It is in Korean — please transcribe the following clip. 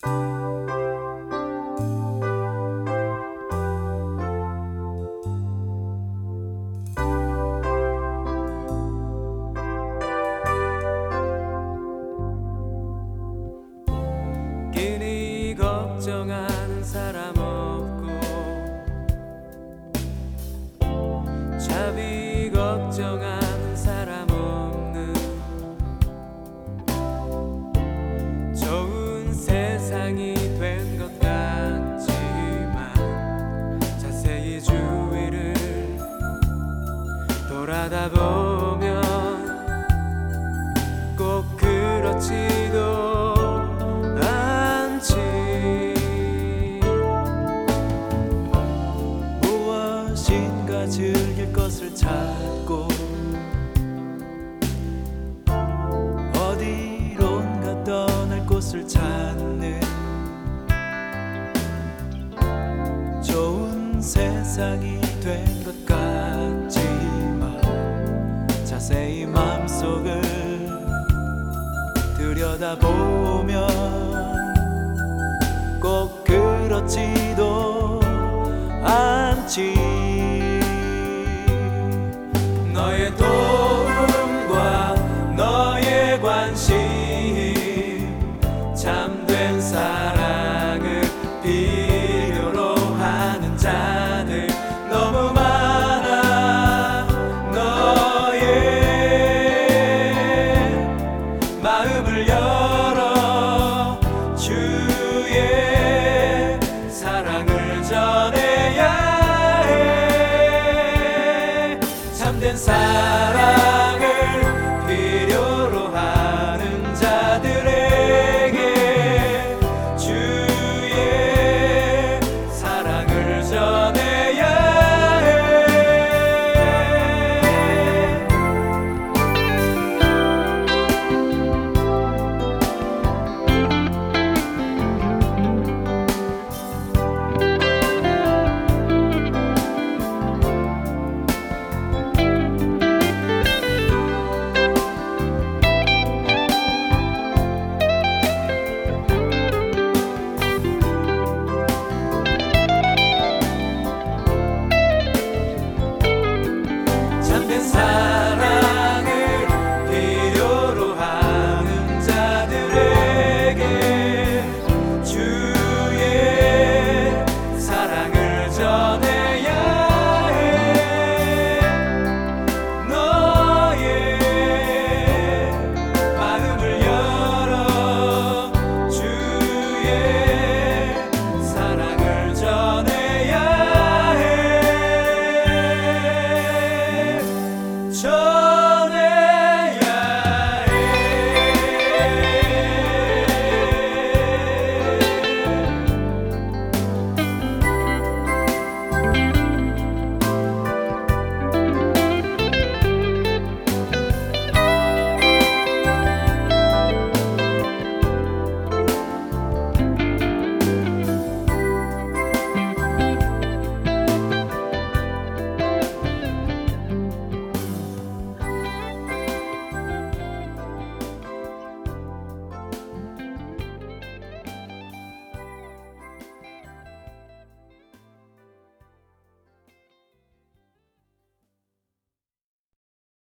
괜히 걱정하는 사람 없고 자비 걱정하는 사람 없는 좋은 세상이 된 것 같지만 자세히 주위를 돌아다 보면 꼭 그렇지도 무엇인가 즐길 것을 찾고 어디론가 떠날 곳을 찾는 좋은 세상이 된 것 같지만 자세히 마음속을 들여다보면 꼭 그렇지도 않지. 너의 도움과 너의 관심 참된 사랑